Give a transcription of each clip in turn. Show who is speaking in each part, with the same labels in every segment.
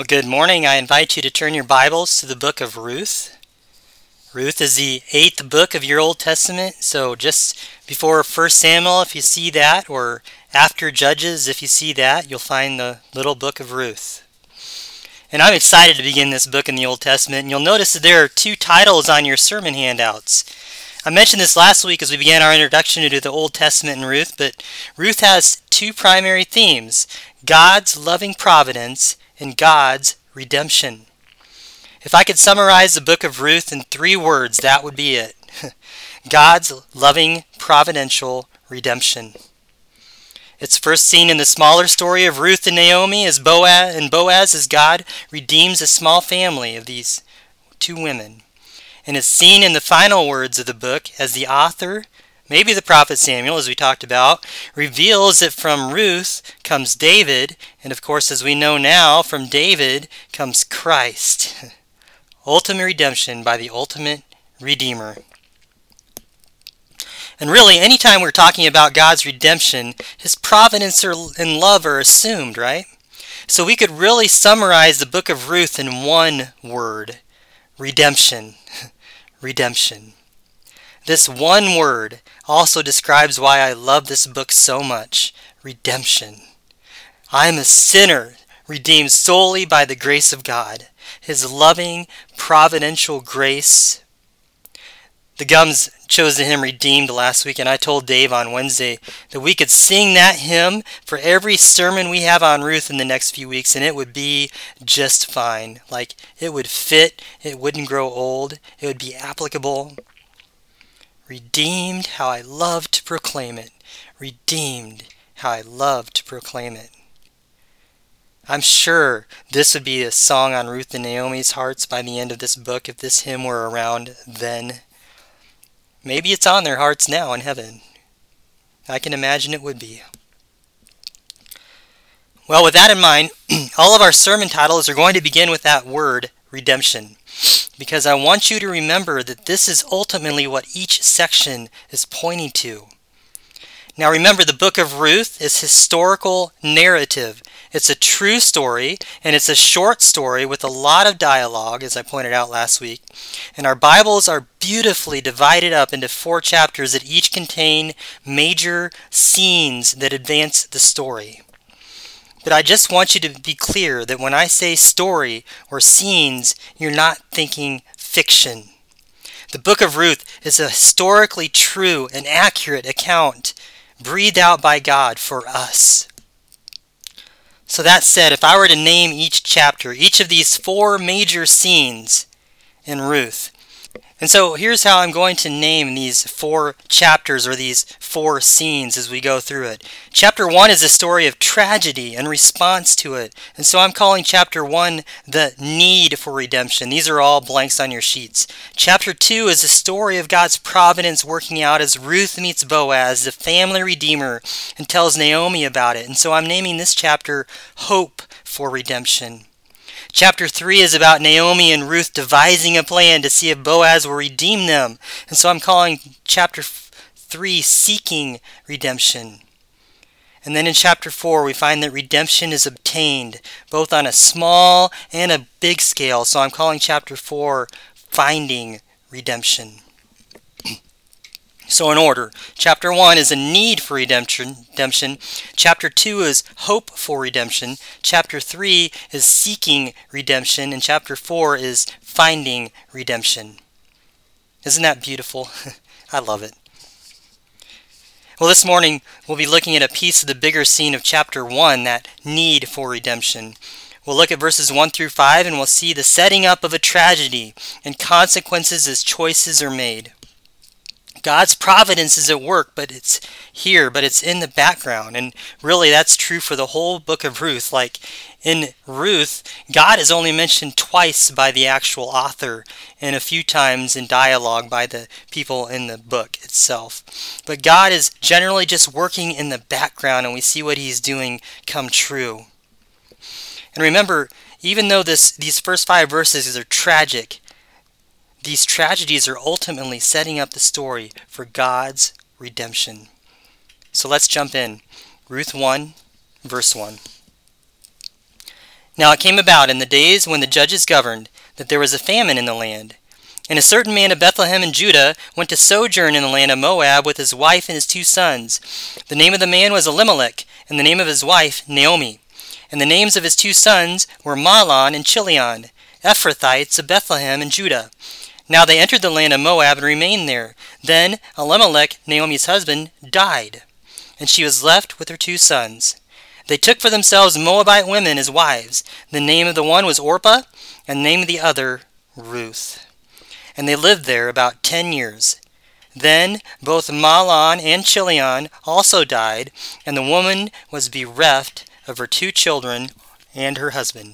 Speaker 1: Well, good morning. I invite you to turn your Bibles to the book of Ruth. Ruth is the 8th book of your Old Testament, so just before 1 Samuel, if you see that, or after Judges, if you see that, you'll find the little book of Ruth. And I'm excited to begin this book in the Old Testament, and you'll notice that there are two titles on your sermon handouts. I mentioned this last week as we began our introduction to the Old Testament in Ruth, but Ruth has two primary themes: God's loving providence and God's redemption. If I could summarize the book of Ruth in 3 words, that would be it. God's loving providential redemption. It's first seen in the smaller story of Ruth and Naomi as Boaz as God redeems a small family of these 2 women. And it's seen in the final words of the book as the author, maybe the prophet Samuel, as we talked about, reveals that from Ruth comes David, and of course, as we know now, from David comes Christ. Ultimate redemption by the ultimate Redeemer. And really, anytime we're talking about God's redemption, His providence and love are assumed, right? So we could really summarize the book of Ruth in one word: redemption. Redemption. This one word also describes why I love this book so much: redemption. I am a sinner redeemed solely by the grace of God, His loving, providential grace. The Gums chose the hymn Redeemed last week, and I told Dave on Wednesday that we could sing that hymn for every sermon we have on Ruth in the next few weeks, and it would be just fine. Like, it would fit, it wouldn't grow old, it would be applicable. Redeemed, how I love to proclaim it. Redeemed, how I love to proclaim it. I'm sure this would be a song on Ruth and Naomi's hearts by the end of this book if this hymn were around then. Maybe it's on their hearts now in heaven. I can imagine it would be. Well, with that in mind, all of our sermon titles are going to begin with that word, redemption, because I want you to remember that this is ultimately what each section is pointing to. Now remember, the book of Ruth is historical narrative. It's a true story, and it's a short story with a lot of dialogue, as I pointed out last week. And our Bibles are beautifully divided up into 4 chapters that each contain major scenes that advance the story. But I just want you to be clear that when I say story or scenes, you're not thinking fiction. The book of Ruth is a historically true and accurate account breathed out by God for us. So that said, if I were to name each chapter, each of these 4 major scenes in Ruth, and so here's how I'm going to name these 4 chapters or these 4 scenes as we go through it. Chapter 1 is a story of tragedy and response to it. And so I'm calling chapter 1 the need for redemption. These are all blanks on your sheets. Chapter 2 is a story of God's providence working out as Ruth meets Boaz, the family redeemer, and tells Naomi about it. And so I'm naming this chapter Hope for Redemption. Chapter 3 is about Naomi and Ruth devising a plan to see if Boaz will redeem them. And so I'm calling chapter 3 Seeking Redemption. And then in chapter 4 we find that redemption is obtained both on a small and a big scale. So I'm calling chapter 4 Finding Redemption. So in order, chapter 1 is a need for redemption. Chapter 2 is hope for redemption. Chapter 3 is seeking redemption. And chapter 4 is finding redemption. Isn't that beautiful? I love it. Well, this morning we'll be looking at a piece of the bigger scene of chapter 1, that need for redemption. We'll look at verses 1 through 5, and we'll see the setting up of a tragedy and consequences as choices are made. God's providence is at work, but it's here, but it's in the background. And really that's true for the whole book of Ruth. Like in Ruth, God is only mentioned twice by the actual author and a few times in dialogue by the people in the book itself. But God is generally just working in the background, and we see what He's doing come true. And remember, even though these first 5 verses are tragic, these tragedies are ultimately setting up the story for God's redemption. So let's jump in. Ruth 1, verse 1. Now it came about in the days when the judges governed, that there was a famine in the land. And a certain man of Bethlehem in Judah went to sojourn in the land of Moab with his wife and his 2 sons. The name of the man was Elimelech, and the name of his wife Naomi. And the names of his 2 sons were Mahlon and Chilion, Ephrathites of Bethlehem in Judah. Now they entered the land of Moab and remained there. Then Elimelech, Naomi's husband, died, and she was left with her 2 sons. They took for themselves Moabite women as wives. The name of the one was Orpah, and the name of the other Ruth. And they lived there about 10 years. Then both Mahlon and Chilion also died, and the woman was bereft of her 2 children and her husband.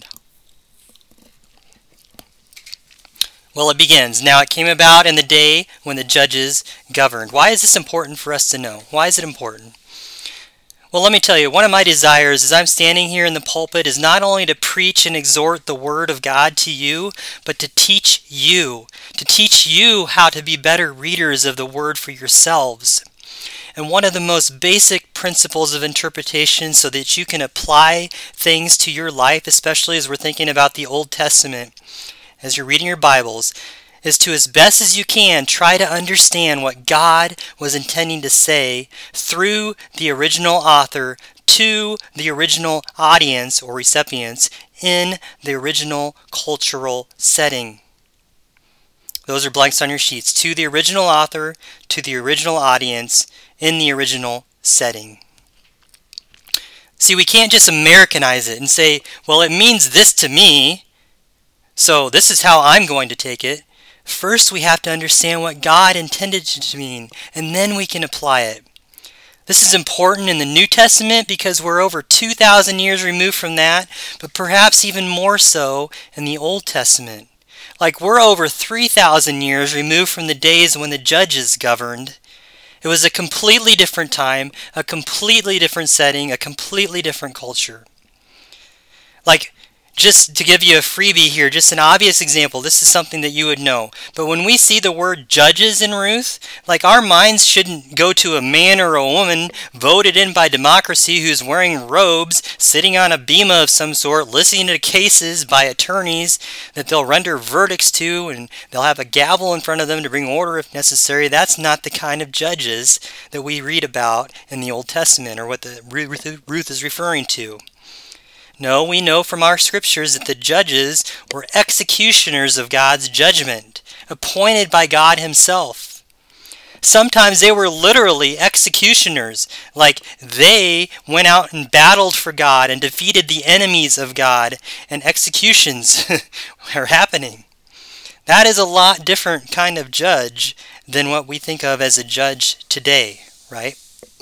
Speaker 1: Well, it begins. Now it came about in the day when the judges governed. Why is this important for us to know? Why is it important? Well, let me tell you, one of my desires as I'm standing here in the pulpit is not only to preach and exhort the Word of God to you, but to teach you how to be better readers of the Word for yourselves. And one of the most basic principles of interpretation so that you can apply things to your life, especially as we're thinking about the Old Testament, as you're reading your Bibles, is to, as best as you can, try to understand what God was intending to say through the original author to the original audience or recipients in the original cultural setting. Those are blanks on your sheets. To the original author, to the original audience, in the original setting. See, we can't just Americanize it and say, well, it means this to me, so this is how I'm going to take it. First, we have to understand what God intended it to mean, and then we can apply it. This is important in the New Testament because we're over 2,000 years removed from that, but perhaps even more so in the Old Testament. Like we're over 3,000 years removed from the days when the judges governed. It was a completely different time, a completely different setting, a completely different culture. Like, just to give you a freebie here, just an obvious example, this is something that you would know. But when we see the word judges in Ruth, like our minds shouldn't go to a man or a woman voted in by democracy who's wearing robes, sitting on a bema of some sort, listening to cases by attorneys that they'll render verdicts to, and they'll have a gavel in front of them to bring order if necessary. That's not the kind of judges that we read about in the Old Testament or what the Ruth is referring to. No, we know from our scriptures that the judges were executioners of God's judgment, appointed by God himself. Sometimes they were literally executioners, like they went out and battled for God and defeated the enemies of God, and executions are happening. That is a lot different kind of judge than what we think of as a judge today, right?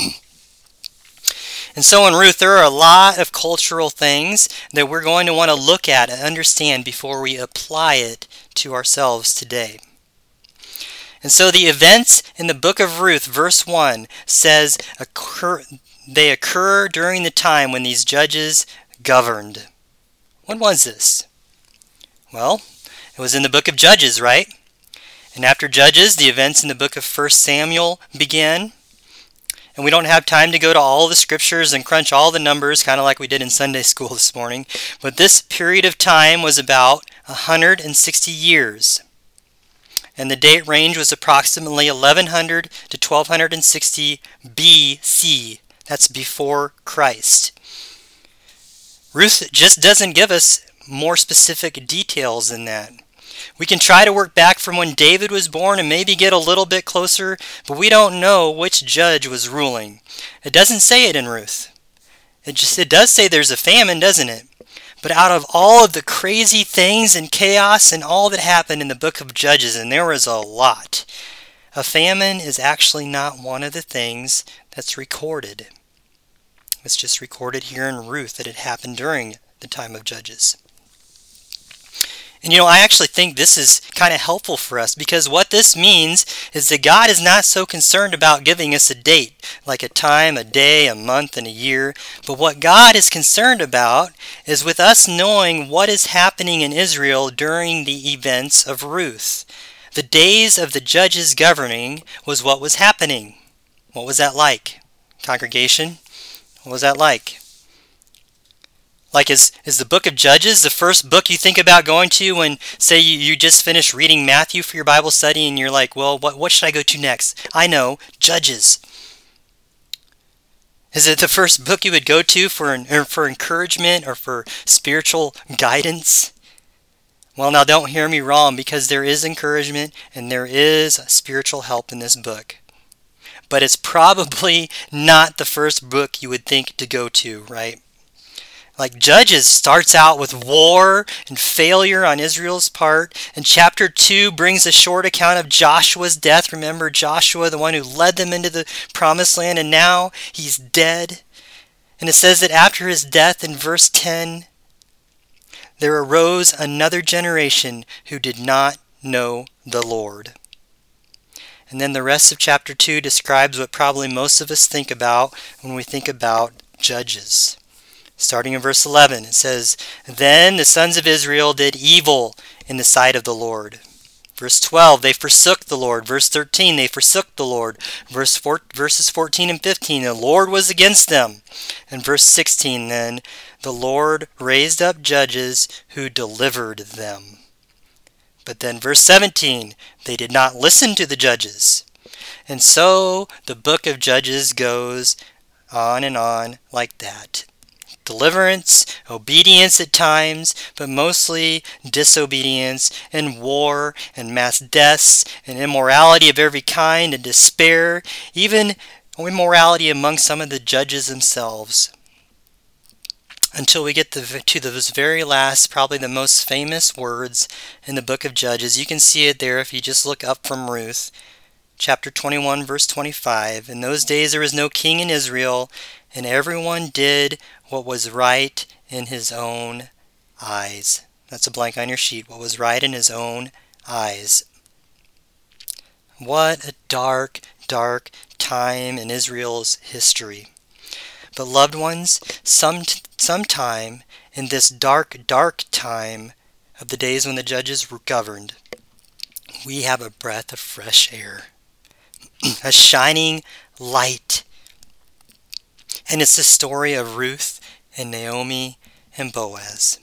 Speaker 1: And so in Ruth, there are a lot of cultural things that we're going to want to look at and understand before we apply it to ourselves today. And so the events in the book of Ruth, verse 1, says they occur during the time when these judges governed. When was this? Well, it was in the book of Judges, right? And after Judges, the events in the book of 1 Samuel began. And we don't have time to go to all the scriptures and crunch all the numbers, kind of like we did in Sunday school this morning. But this period of time was about 160 years. And the date range was approximately 1100 to 1260 BC. That's before Christ. Ruth just doesn't give us more specific details than that. We can try to work back from when David was born and maybe get a little bit closer, but we don't know which judge was ruling. It doesn't say it in Ruth. It does say there's a famine, doesn't it? But out of all of the crazy things and chaos and all that happened in the book of Judges, and there was a lot, a famine is actually not one of the things that's recorded. It's just recorded here in Ruth that it happened during the time of Judges. And I actually think this is kind of helpful for us because what this means is that God is not so concerned about giving us a date, like a time, a day, a month, and a year. But what God is concerned about is with us knowing what is happening in Israel during the events of Ruth. The days of the judges governing was what was happening. What was that like? Congregation, what was that like? Like, is the book of Judges the first book you think about going to when, say, you just finished reading Matthew for your Bible study and you're like, well, what should I go to next? I know, Judges. Is it the first book you would go to for encouragement or for spiritual guidance? Well, now don't hear me wrong, because there is encouragement and there is spiritual help in this book. But it's probably not the first book you would think to go to, right? Like, Judges starts out with war and failure on Israel's part, and chapter 2 brings a short account of Joshua's death. Remember Joshua, the one who led them into the promised land, and now he's dead. And it says that after his death, in verse 10, there arose another generation who did not know the Lord. And then the rest of chapter 2 describes what probably most of us think about when we think about Judges. Starting in verse 11, it says, Then the sons of Israel did evil in the sight of the Lord. Verse 12, they forsook the Lord. Verse 13, they forsook the Lord. Verses 14 and 15, the Lord was against them. And verse 16, then, the Lord raised up judges who delivered them. But then verse 17, they did not listen to the judges. And so the book of Judges goes on and on like that. Deliverance, obedience at times, but mostly disobedience and war and mass deaths and immorality of every kind and despair, even immorality among some of the judges themselves. Until we get to those very last, probably the most famous words in the book of Judges. You can see it there if you just look up from Ruth. Chapter 21, verse 25. In those days there was no king in Israel, and everyone did what was right in his own eyes. That's a blank on your sheet. What was right in his own eyes. What a dark, dark time in Israel's history. But loved ones, sometime in this dark, dark time of the days when the judges governed, we have a breath of fresh air. A shining light. And it's the story of Ruth and Naomi and Boaz.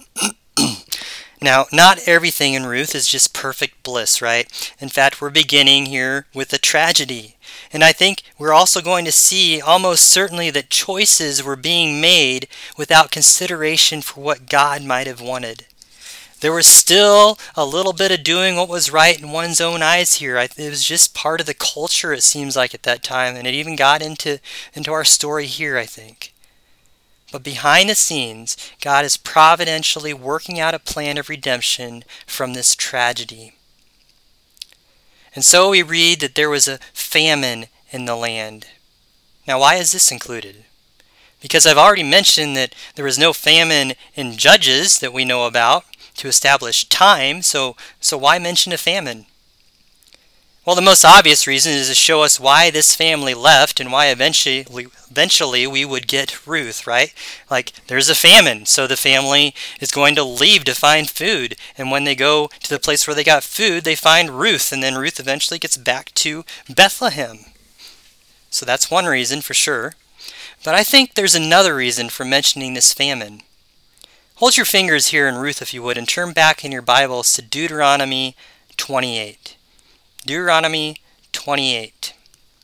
Speaker 1: Now, not everything in Ruth is just perfect bliss, right? In fact, we're beginning here with a tragedy. And I think we're also going to see almost certainly that choices were being made without consideration for what God might have wanted. There was still a little bit of doing what was right in one's own eyes here. It was just part of the culture, it seems like, at that time. And it even got into our story here, I think. But behind the scenes, God is providentially working out a plan of redemption from this tragedy. And so we read that there was a famine in the land. Now, why is this included? Because I've already mentioned that there was no famine in Judges that we know about to establish time, so why mention a famine? Well, the most obvious reason is to show us why this family left and why eventually we would get Ruth, right? Like, there's a famine, so the family is going to leave to find food. And when they go to the place where they got food, they find Ruth, and then Ruth eventually gets back to Bethlehem. So that's one reason for sure. But I think there's another reason for mentioning this famine. Hold your fingers here in Ruth, if you would, and turn back in your Bibles to Deuteronomy 28. Deuteronomy 28.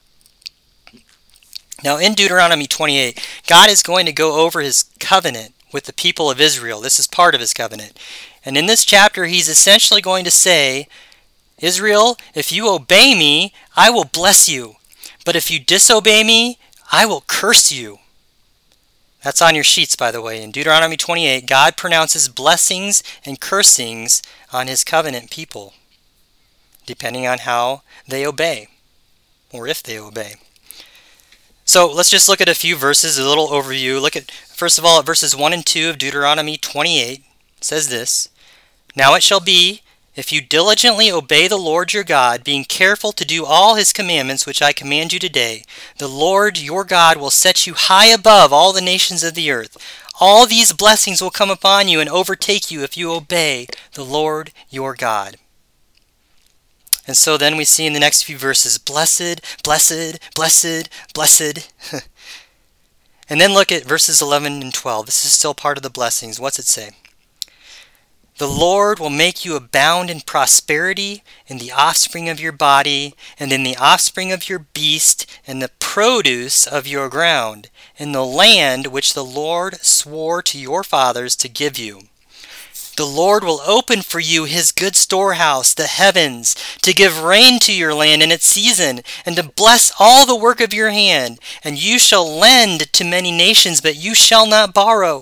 Speaker 1: Now in Deuteronomy 28, God is going to go over his covenant with the people of Israel. This is part of his covenant. And in this chapter, he's essentially going to say, Israel, if you obey me, I will bless you. But if you disobey me, I will curse you. That's on your sheets, by the way. In Deuteronomy 28, God pronounces blessings and cursings on his covenant people, depending on how they obey, or if they obey. So let's just look at a few verses, a little overview. Look at, first of all, at verses 1 and 2 of Deuteronomy 28. It says this, Now it shall be, if you diligently obey the Lord your God, being careful to do all his commandments which I command you today, the Lord your God will set you high above all the nations of the earth. All these blessings will come upon you and overtake you if you obey the Lord your God. And so then we see in the next few verses, blessed, blessed, blessed, blessed. And then look at verses 11 and 12. This is still part of the blessings. What's it say? The Lord will make you abound in prosperity in the offspring of your body, and in the offspring of your beast, and the produce of your ground, in the land which the Lord swore to your fathers to give you. The Lord will open for you his good storehouse, the heavens, to give rain to your land in its season, and to bless all the work of your hand. And you shall lend to many nations, but you shall not borrow.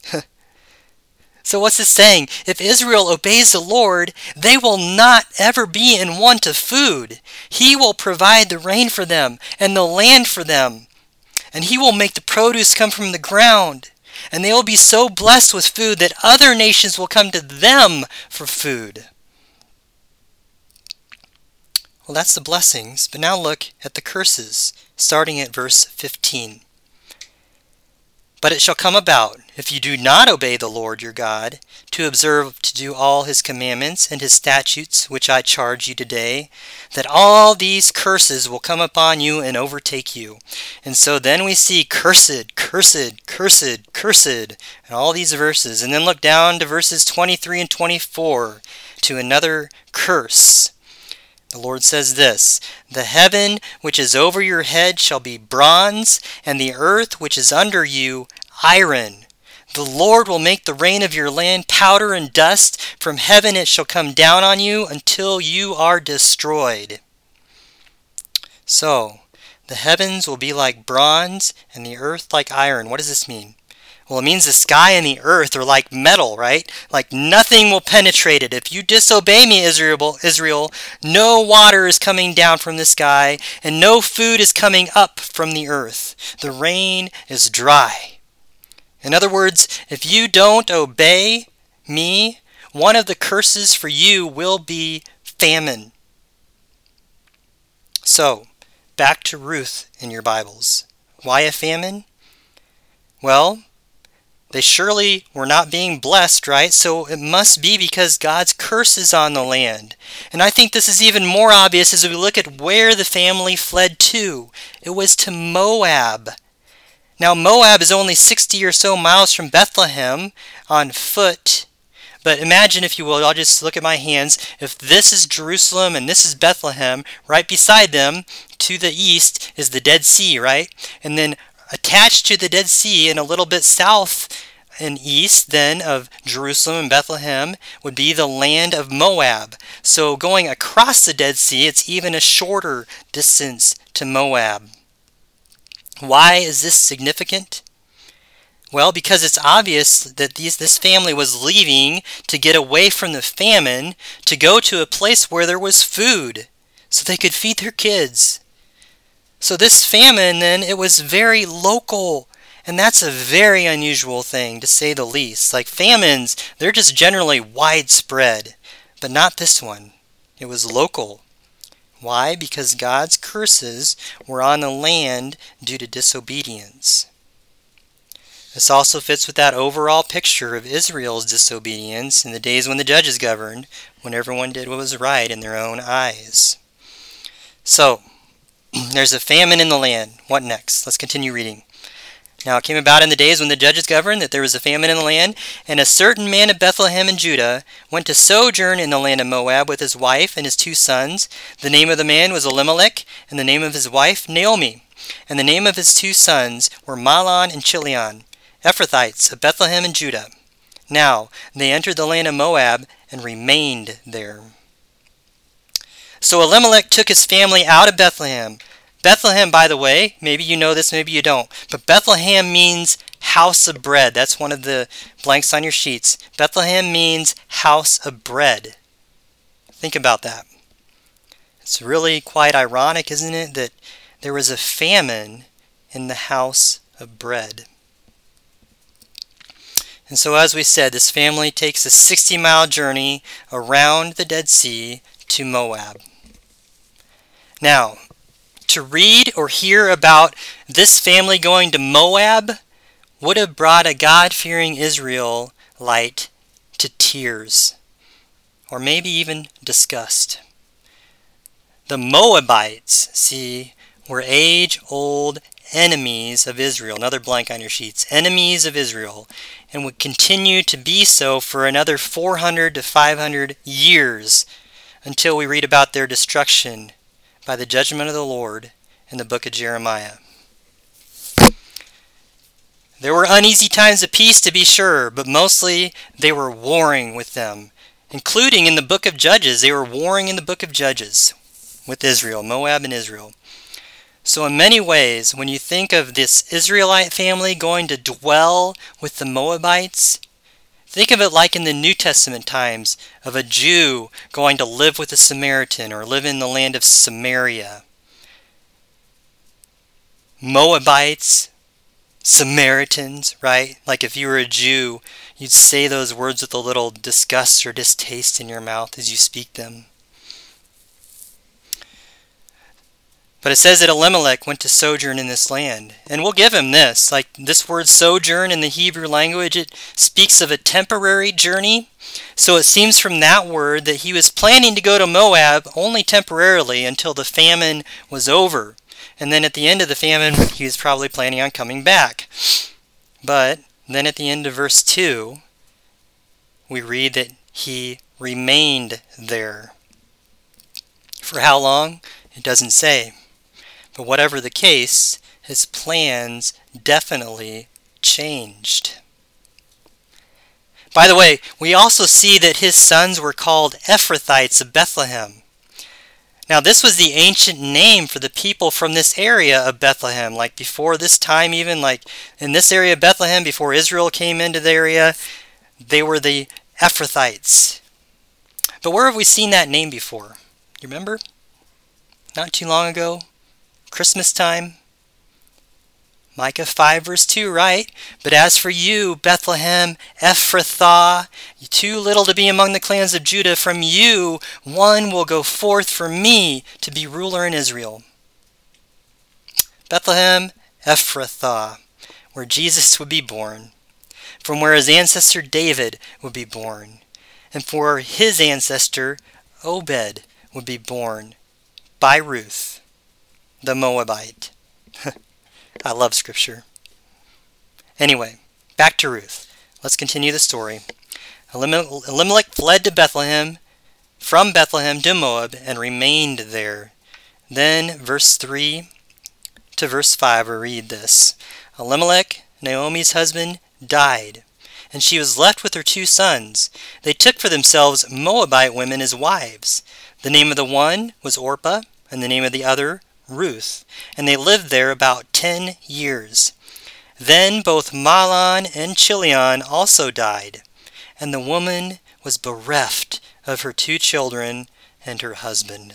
Speaker 1: So what's this saying? If Israel obeys the Lord, they will not ever be in want of food. He will provide the rain for them and the land for them. And he will make the produce come from the ground. And they will be so blessed with food that other nations will come to them for food. Well, that's the blessings. But now look at the curses, starting at verse 15. But it shall come about, if you do not obey the Lord your God, to observe to do all his commandments and his statutes which I charge you today, that all these curses will come upon you and overtake you. And so then we see cursed, cursed, cursed, cursed, and all these verses. And then look down to verses 23 and 24 to another curse. The Lord says this, the heaven which is over your head shall be bronze, and the earth which is under you iron. The Lord will make the rain of your land powder and dust. From heaven it shall come down on you until you are destroyed. So, the heavens will be like bronze, and the earth like iron. What does this mean? Well, it means the sky and the earth are like metal, right? Like nothing will penetrate it. If you disobey me, Israel, no water is coming down from the sky, and no food is coming up from the earth. The rain is dry. In other words, if you don't obey me, one of the curses for you will be famine. So, back to Ruth in your Bibles. Why a famine? Well, they surely were not being blessed, right? So it must be because God's curse is on the land. And I think this is even more obvious as we look at where the family fled to. It was to Moab. Now Moab is only 60 or so miles from Bethlehem on foot. But imagine, if you will, I'll just look at my hands. If this is Jerusalem and this is Bethlehem, right beside them to the east is the Dead Sea, right? And then attached to the Dead Sea and a little bit south and east then of Jerusalem and Bethlehem would be the land of Moab. So going across the Dead Sea, it's even a shorter distance to Moab. Why is this significant? Well, because it's obvious that this family was leaving to get away from the famine to go to a place where there was food so they could feed their kids. So this famine, then, it was very local, and that's a very unusual thing, to say the least. Like famines, they're just generally widespread, but not this one. It was local. Why? Because God's curses were on the land due to disobedience. This also fits with that overall picture of Israel's disobedience in the days when the judges governed, when everyone did what was right in their own eyes. So, there's a famine in the land. What next? Let's continue reading. Now it came about in the days when the judges governed that there was a famine in the land, and a certain man of Bethlehem in Judah went to sojourn in the land of Moab with his wife and his 2 sons. The name of the man was Elimelech, and the name of his wife Naomi. And the name of his 2 sons were Mahlon and Chilion, Ephrathites of Bethlehem in Judah. Now they entered the land of Moab and remained there. So Elimelech took his family out of Bethlehem. Bethlehem, by the way, maybe you know this, maybe you don't, but Bethlehem means house of bread. That's one of the blanks on your sheets. Bethlehem means house of bread. Think about that. It's really quite ironic, isn't it, that there was a famine in the house of bread. And so as we said, this family takes a 60-mile journey around the Dead Sea to Moab. Now, to read or hear about this family going to Moab would have brought a God-fearing Israelite to tears, or maybe even disgust. The Moabites, see, were age-old enemies of Israel. Another blank on your sheets. Enemies of Israel, and would continue to be so for another 400 to 500 years until we read about their destruction by the judgment of the Lord in the book of Jeremiah. There were uneasy times of peace, to be sure, but mostly they were warring with them, including in the book of Judges. They were warring in the book of Judges with Israel, Moab and Israel. So in many ways, when you think of this Israelite family going to dwell with the Moabites, think of it like in the New Testament times of a Jew going to live with a Samaritan or live in the land of Samaria. Moabites, Samaritans, right? Like if you were a Jew, you'd say those words with a little disgust or distaste in your mouth as you speak them. But it says that Elimelech went to sojourn in this land. And we'll give him this. Like this word sojourn in the Hebrew language, it speaks of a temporary journey. So it seems from that word that he was planning to go to Moab only temporarily until the famine was over. And then at the end of the famine, he was probably planning on coming back. But then at the end of verse 2, we read that he remained there. For how long? It doesn't say. But whatever the case, his plans definitely changed. By the way, we also see that his sons were called Ephrathites of Bethlehem. Now this was the ancient name for the people from this area of Bethlehem. Like before this time even, like in this area of Bethlehem, before Israel came into the area, they were the Ephrathites. But where have we seen that name before? You remember? Not too long ago. Christmas time. Micah 5 verse 2, right? But as for you, Bethlehem, Ephrathah, too little to be among the clans of Judah, from you one will go forth for me to be ruler in Israel. Bethlehem, Ephrathah, where Jesus would be born, from where his ancestor David would be born, and for his ancestor Obed would be born by Ruth, the Moabite. I love scripture. Anyway, back to Ruth. Let's continue the story. Elimelech fled to Bethlehem, from Bethlehem to Moab, and remained there. Then, verse 3 to verse 5, we read this. Elimelech, Naomi's husband, died, and she was left with her 2 sons. They took for themselves Moabite women as wives. The name of the one was Orpah, and the name of the other Ruth, and they lived there about 10 years. Then both Mahlon and Chilion also died, and the woman was bereft of her 2 children and her husband.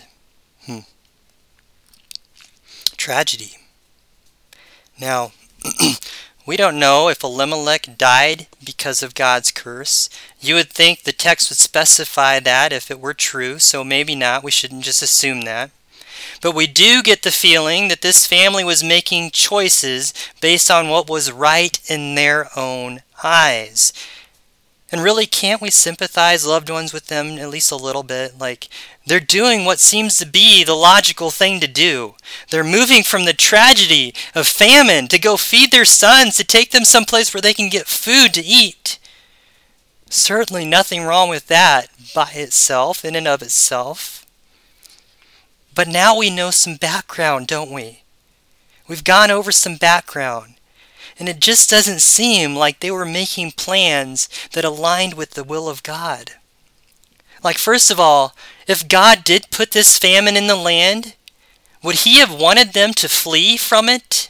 Speaker 1: Tragedy. Now, we don't know if Elimelech died because of God's curse. You would think the text would specify that if it were true, so maybe not. We shouldn't just assume that. But we do get the feeling that this family was making choices based on what was right in their own eyes. And really, can't we sympathize, loved ones, with them at least a little bit? Like, they're doing what seems to be the logical thing to do. They're moving from the tragedy of famine to go feed their sons, to take them someplace where they can get food to eat. Certainly nothing wrong with that by itself, in and of itself. But now we know some background, don't we? We've gone over some background. And it just doesn't seem like they were making plans that aligned with the will of God. Like, first of all, if God did put this famine in the land, would he have wanted them to flee from it?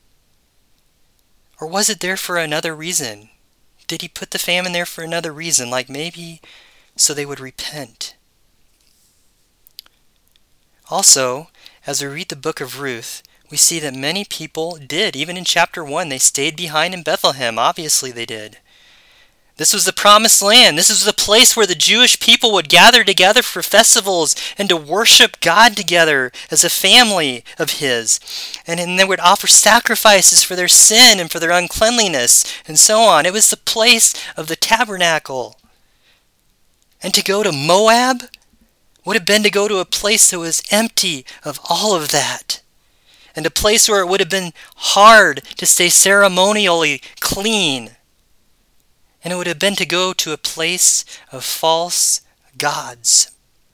Speaker 1: Or was it there for another reason? Did he put the famine there for another reason? Like maybe so they would repent. Also, as we read the book of Ruth, we see that many people did. Even in chapter 1, they stayed behind in Bethlehem. Obviously they did. This was the promised land. This was the place where the Jewish people would gather together for festivals and to worship God together as a family of his. And they would offer sacrifices for their sin and for their uncleanliness and so on. It was the place of the tabernacle. And to go to Moab would have been to go to a place that was empty of all of that. and a place where it would have been hard to stay ceremonially clean. And it would have been to go to a place of false gods.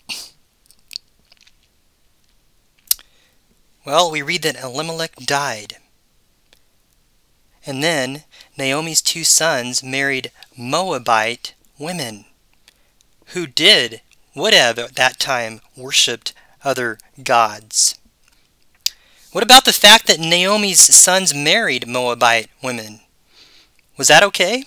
Speaker 1: Well, we read that Elimelech died. And then Naomi's 2 sons married Moabite women who would have at that time worshipped other gods. What about the fact that Naomi's sons married Moabite women? Was that okay?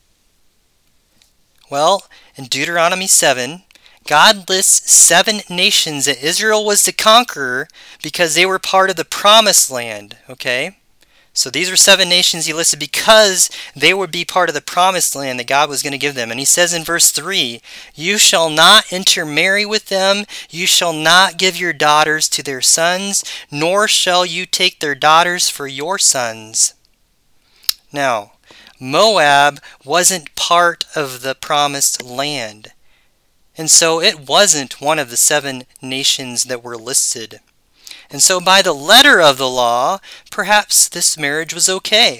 Speaker 1: Well, in Deuteronomy 7, God lists 7 nations that Israel was to conquer because they were part of the promised land, okay? So these are 7 nations he listed because they would be part of the promised land that God was going to give them. And he says in verse 3, "You shall not intermarry with them, you shall not give your daughters to their sons, nor shall you take their daughters for your sons." Now, Moab wasn't part of the promised land. And so it wasn't one of the 7 nations that were listed. And so by the letter of the law, perhaps this marriage was okay.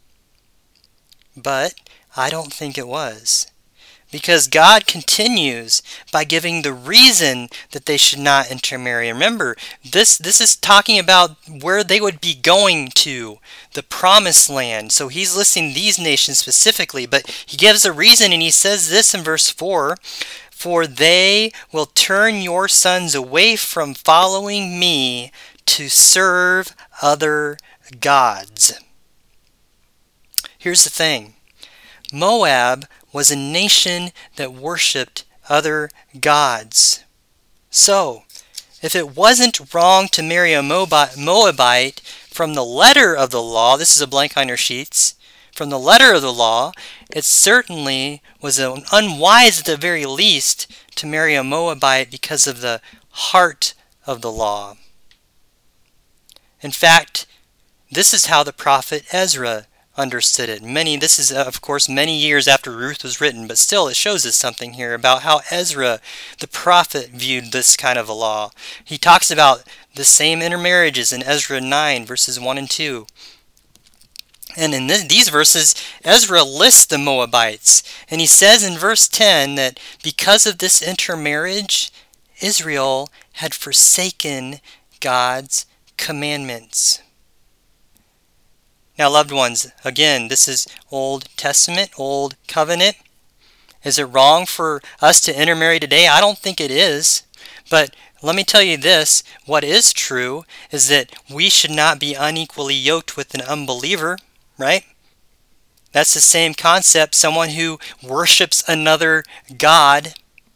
Speaker 1: But I don't think it was. Because God continues by giving the reason that they should not intermarry. Remember, this is talking about where they would be going to, the promised land. So he's listing these nations specifically, but he gives a reason, and he says this in verse 4, "For they will turn your sons away from following me to serve other gods." Here's the thing. Moab was a nation that worshipped other gods. So, if it wasn't wrong to marry a Moabite from the letter of the law, this is a blank on your sheets, from the letter of the law, it certainly was unwise at the very least to marry a Moabite because of the heart of the law. In fact, this is how the prophet Ezra understood it. This is, of course, many years after Ruth was written, but still it shows us something here about how Ezra, the prophet, viewed this kind of a law. He talks about the same intermarriages in Ezra 9, verses 1 and 2. And in these verses, Ezra lists the Moabites. And he says in verse 10 that because of this intermarriage, Israel had forsaken God's commandments. Now, loved ones, again, this is Old Testament, Old Covenant. Is it wrong for us to intermarry today? I don't think it is. But let me tell you this, what is true is that we should not be unequally yoked with an unbeliever, right? That's the same concept, someone who worships another god.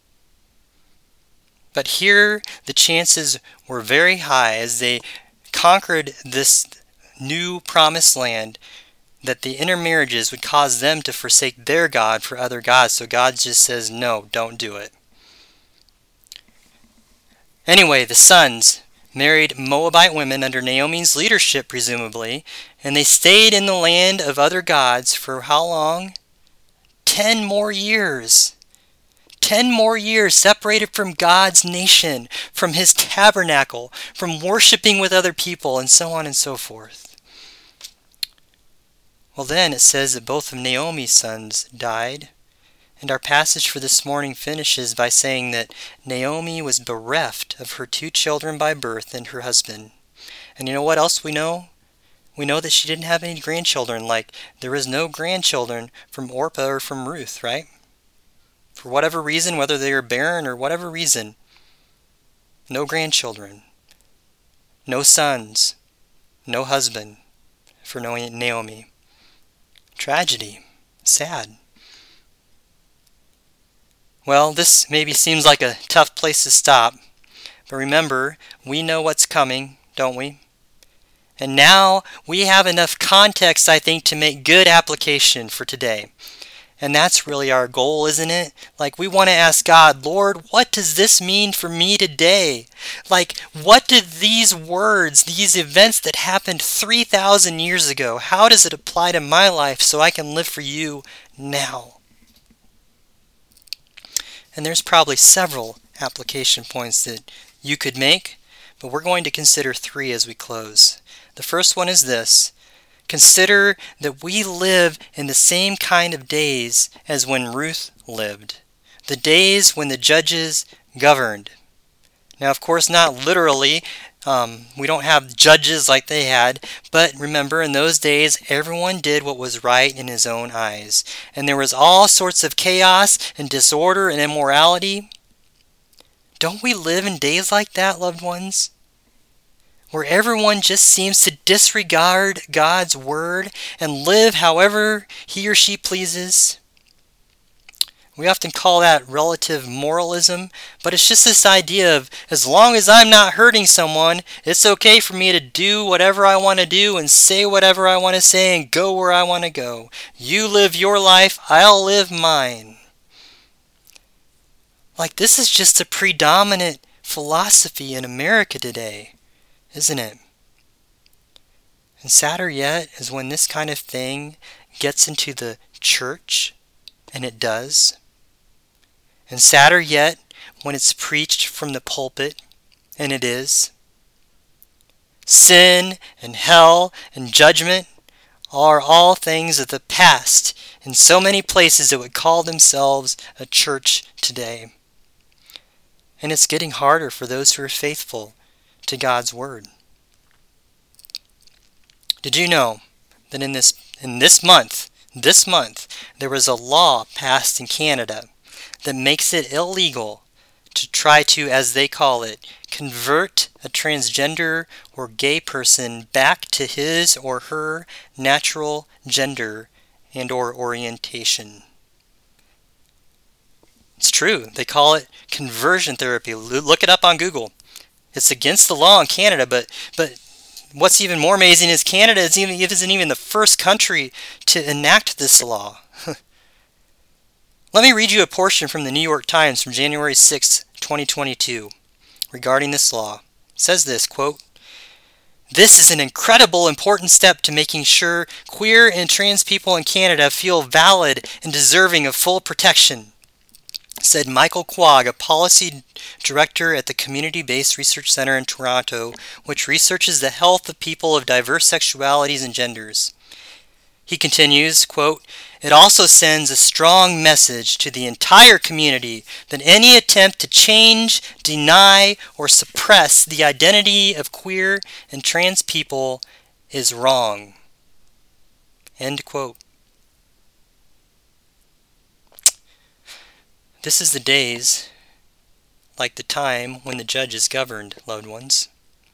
Speaker 1: But here the chances were very high as they conquered this new promised land that the intermarriages would cause them to forsake their God for other gods. So God just says, no, don't do it. Anyway, the sons married Moabite women under Naomi's leadership, presumably, and they stayed in the land of other gods for how long? 10 more years. 10 more years separated from God's nation, from his tabernacle, from worshiping with other people, and so on and so forth. Well, then it says that both of Naomi's sons died. And our passage for this morning finishes by saying that Naomi was bereft of her 2 children by birth and her husband. And you know what else we know? We know that she didn't have any grandchildren, like there was no grandchildren from Orpah or from Ruth, right? For whatever reason, whether they were barren or whatever reason, no grandchildren, no sons, no husband for Naomi. Tragedy. Sad. Well, this maybe seems like a tough place to stop, but remember, we know what's coming, don't we? And now we have enough context, I think, to make good application for today. And that's really our goal, isn't it? Like, we want to ask God, Lord, what does this mean for me today? Like, what did these words, these events that happened 3,000 years ago, how does it apply to my life so I can live for you now? And there's probably several application points that you could make, but we're going to consider 3 as we close. The first one is this. Consider that we live in the same kind of days as when Ruth lived, the days when the judges governed. Now, of course, not literally. We don't have judges like they had, but remember, in those days, everyone did what was right in his own eyes, and there was all sorts of chaos and disorder and immorality. Don't we live in days like that, loved ones? Where everyone just seems to disregard God's word and live however he or she pleases. We often call that relative moralism, but it's just this idea of as long as I'm not hurting someone, it's okay for me to do whatever I want to do and say whatever I want to say and go where I want to go. You live your life, I'll live mine. Like, this is just a predominant philosophy in America today, isn't it? And sadder yet is when this kind of thing gets into the church, and it does. And sadder yet when it's preached from the pulpit, and it is. Sin and hell and judgment are all things of the past in so many places that would call themselves a church today. And it's getting harder for those who are faithful to God's word. Did you know that in this month, there was a law passed in Canada that makes it illegal to try to, as they call it, convert a transgender or gay person back to his or her natural gender and or orientation? It's true. They call it conversion therapy. Look it up on Google. It's against the law in Canada, but what's even more amazing is Canada isn't even the first country to enact this law. Let me read you a portion from the New York Times from January 6, 2022, regarding this law. It says this, quote, "This is an incredible important step to making sure queer and trans people in Canada feel valid and deserving of full protection," said Michael Quagg, a policy director at the Community-Based Research Center in Toronto, which researches the health of people of diverse sexualities and genders. He continues, quote, "It also sends a strong message to the entire community that any attempt to change, deny, or suppress the identity of queer and trans people is wrong." End quote. This is the days, like the time when the judges governed, loved ones.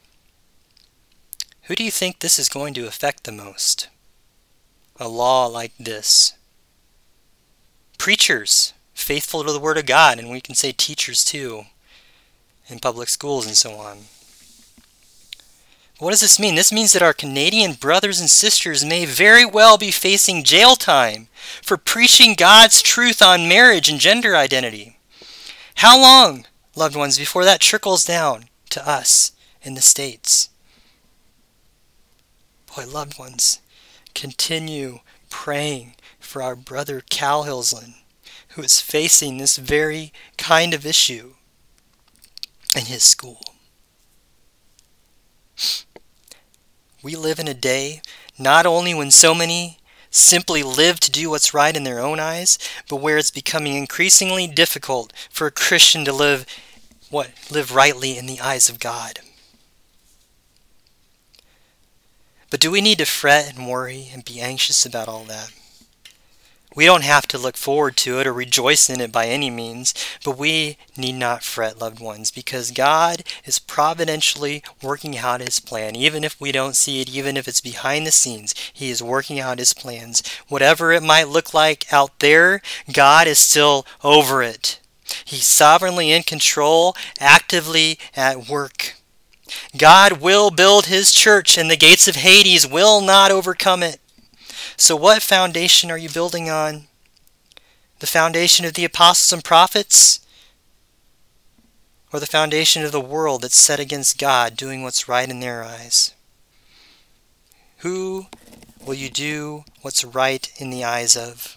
Speaker 1: Who do you think this is going to affect the most? A law like this. Preachers, faithful to the Word of God, and we can say teachers too, in public schools and so on. What does this mean? This means that our Canadian brothers and sisters may very well be facing jail time for preaching God's truth on marriage and gender identity. How long, loved ones, before that trickles down to us in the States? Boy, loved ones, continue praying for our brother Cal Hilsland, who is facing this very kind of issue in his school. We live in a day not only when so many simply live to do what's right in their own eyes, but where it's becoming increasingly difficult for a Christian to live rightly in the eyes of God. But do we need to fret and worry and be anxious about all that? We don't have to look forward to it or rejoice in it by any means, but we need not fret, loved ones, because God is providentially working out His plan. Even if we don't see it, even if it's behind the scenes, He is working out His plans. Whatever it might look like out there, God is still over it. He's sovereignly in control, actively at work. God will build His church, and the gates of Hades will not overcome it. So what foundation are you building on? The foundation of the apostles and prophets? Or the foundation of the world that's set against God, doing what's right in their eyes? Who will you do what's right in the eyes of?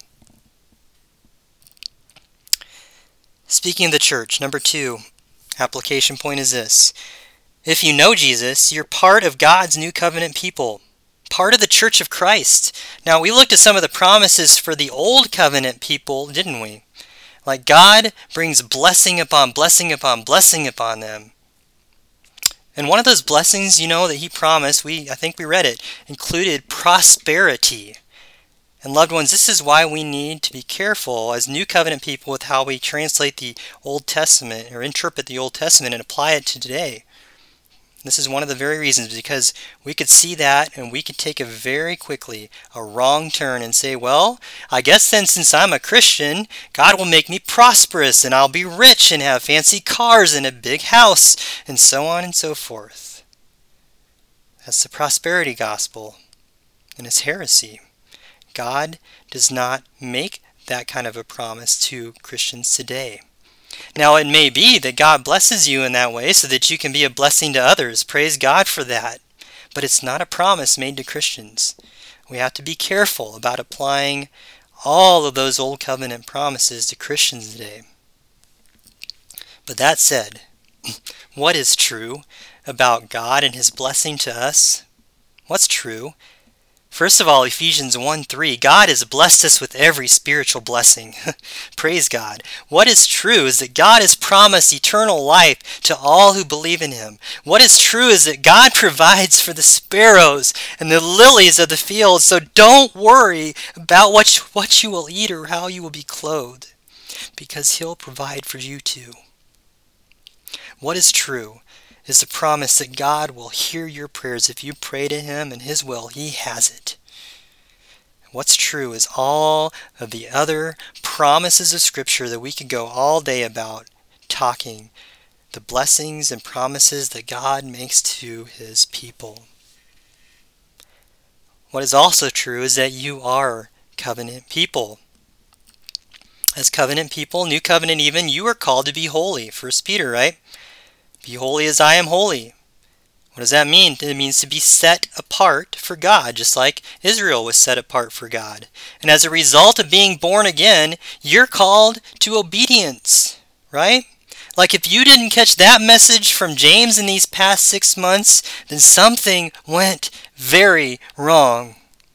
Speaker 1: Speaking of the church, number 2, application point is this. If you know Jesus, you're part of God's new covenant people, part of the church of Christ. Now, we looked at some of the promises for the old covenant people, didn't we? Like God brings blessing upon blessing upon blessing upon them. And one of those blessings, that he promised, I think we read it, included prosperity. And loved ones, this is why we need to be careful as new covenant people with how we translate the Old Testament or interpret the Old Testament and apply it to today. This is one of the very reasons, because we could see that and we could take very quickly a wrong turn and say, well, I guess then since I'm a Christian, God will make me prosperous and I'll be rich and have fancy cars and a big house and so on and so forth. That's the prosperity gospel, and it's heresy. God does not make that kind of a promise to Christians today. Now, it may be that God blesses you in that way so that you can be a blessing to others. Praise God for that. But it's not a promise made to Christians. We have to be careful about applying all of those old covenant promises to Christians today. But that said, what is true about God and his blessing to us? What's true? First of all, Ephesians 1:3, God has blessed us with every spiritual blessing. Praise God. What is true is that God has promised eternal life to all who believe in him. What is true is that God provides for the sparrows and the lilies of the field, so don't worry about what you will eat or how you will be clothed, because he'll provide for you too. What is true is the promise that God will hear your prayers if you pray to him and his will. He has it. What's true is all of the other promises of Scripture that we could go all day about talking, the blessings and promises that God makes to his people. What is also true is that you are covenant people. As covenant people, new covenant even, you are called to be holy. 1 Peter, right? Be holy as I am holy. What does that mean? It means to be set apart for God, just like Israel was set apart for God. And as a result of being born again, you're called to obedience, right? Like if you didn't catch that message from James in these past 6 months, then something went very wrong.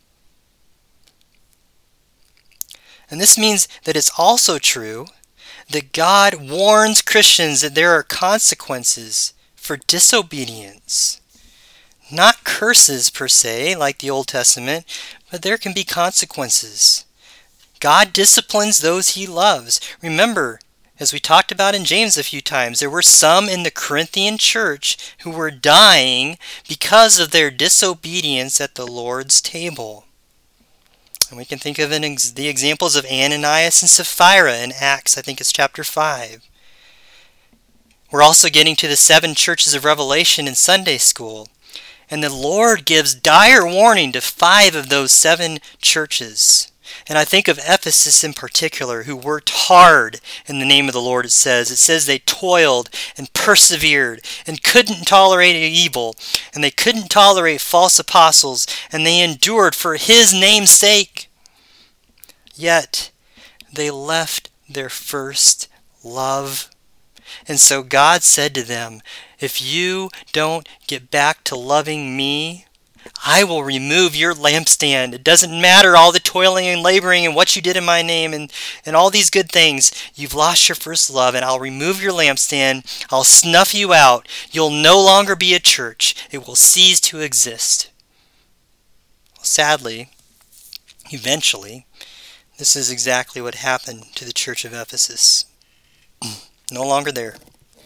Speaker 1: And this means that it's also true that God warns Christians that there are consequences for disobedience. Not curses per se, like the Old Testament, but there can be consequences. God disciplines those he loves. Remember, as we talked about in James a few times, there were some in the Corinthian church who were dying because of their disobedience at the Lord's table. And we can think of the examples of Ananias and Sapphira in Acts, I think it's chapter 5. We're also getting to the 7 churches of Revelation in Sunday school. And the Lord gives dire warning to 5 of those 7 churches. And I think of Ephesus in particular, who worked hard in the name of the Lord, it says they toiled and persevered and couldn't tolerate evil. And they couldn't tolerate false apostles. And they endured for his name's sake. Yet, they left their first love. And so God said to them, if you don't get back to loving me, I will remove your lampstand. It doesn't matter all the toiling and laboring and what you did in my name and all these good things. You've lost your first love, and I'll remove your lampstand. I'll snuff you out. You'll no longer be a church. It will cease to exist. Well, sadly, eventually, this is exactly what happened to the church of Ephesus. No longer there.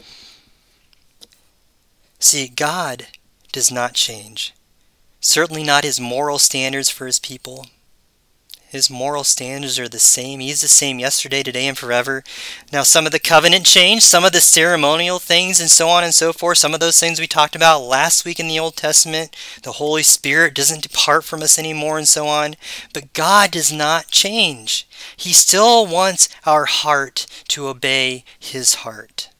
Speaker 1: See, God does not change. Certainly not his moral standards for his people. His moral standards are the same. He's the same yesterday, today, and forever. Now, some of the covenant changed, some of the ceremonial things, and so on and so forth. Some of those things we talked about last week in the Old Testament. The Holy Spirit doesn't depart from us anymore, and so on. But God does not change. He still wants our heart to obey his heart.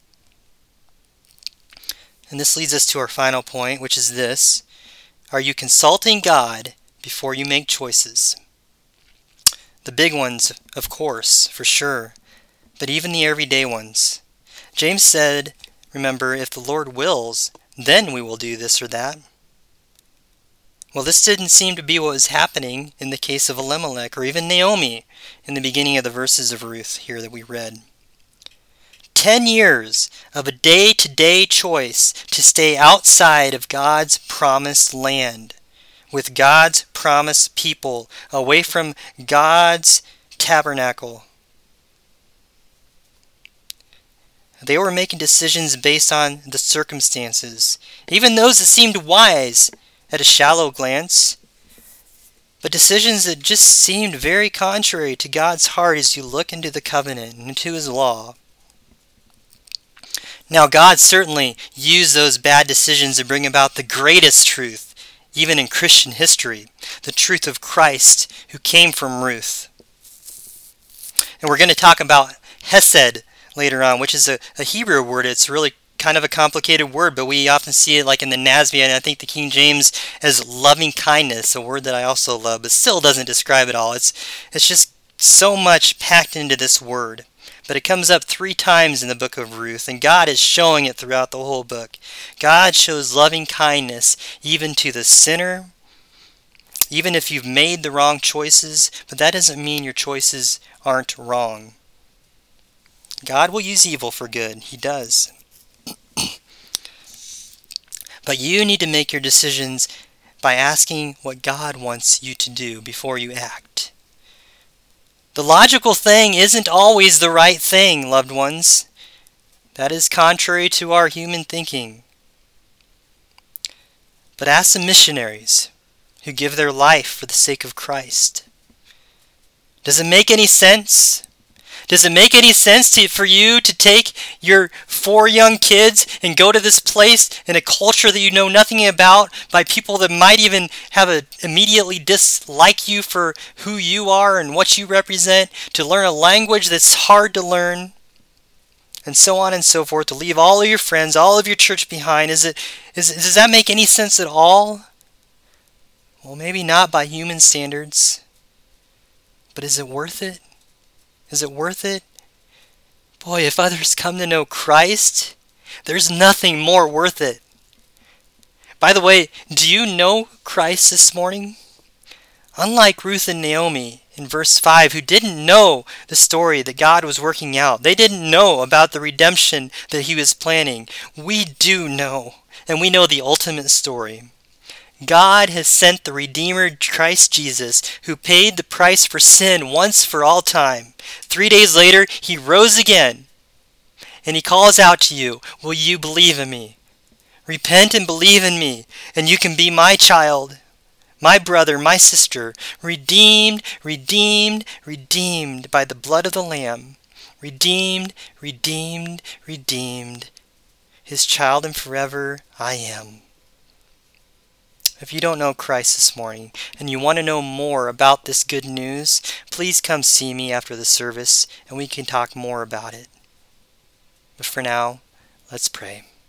Speaker 1: And this leads us to our final point, which is this. Are you consulting God before you make choices? The big ones, of course, for sure, but even the everyday ones. James said, remember, if the Lord wills, then we will do this or that. Well, this didn't seem to be what was happening in the case of Elimelech or even Naomi in the beginning of the verses of Ruth here that we read. 10 years of a day-to-day choice to stay outside of God's promised land, with God's promised people, away from God's tabernacle. They were making decisions based on the circumstances, even those that seemed wise at a shallow glance, but decisions that just seemed very contrary to God's heart as you look into the covenant and into His law. Now, God certainly used those bad decisions to bring about the greatest truth, even in Christian history, the truth of Christ who came from Ruth. And we're going to talk about Hesed later on, which is a Hebrew word. It's really kind of a complicated word, but we often see it like in the NASB, and I think the King James as loving kindness, a word that I also love, but still doesn't describe it all. It's just so much packed into this word. But it comes up 3 times in the book of Ruth, and God is showing it throughout the whole book. God shows loving kindness even to the sinner, even if you've made the wrong choices, but that doesn't mean your choices aren't wrong. God will use evil for good. He does. But you need to make your decisions by asking what God wants you to do before you act. The logical thing isn't always the right thing, loved ones. That is contrary to our human thinking. But ask the missionaries who give their life for the sake of Christ. Does it make any sense? Does it make any sense for you to take your 4 young kids and go to this place in a culture that you know nothing about, by people that might even immediately dislike you for who you are and what you represent, to learn a language that's hard to learn, and so on and so forth, to leave all of your friends, all of your church behind? Does that make any sense at all? Well, maybe not by human standards, but is it worth it? Is it worth it? Boy, if others come to know Christ, there's nothing more worth it. By the way, do you know Christ this morning? Unlike Ruth and Naomi in verse 5, who didn't know the story that God was working out, they didn't know about the redemption that He was planning. We do know, and we know the ultimate story. God has sent the Redeemer, Christ Jesus, who paid the price for sin once for all time. 3 days later, He rose again. And He calls out to you, will you believe in me? Repent and believe in me, and you can be my child, my brother, my sister, redeemed, redeemed, redeemed by the blood of the Lamb. Redeemed, redeemed, redeemed. His child, and forever I am. If you don't know Christ this morning and you want to know more about this good news, please come see me after the service and we can talk more about it. But for now, let's pray.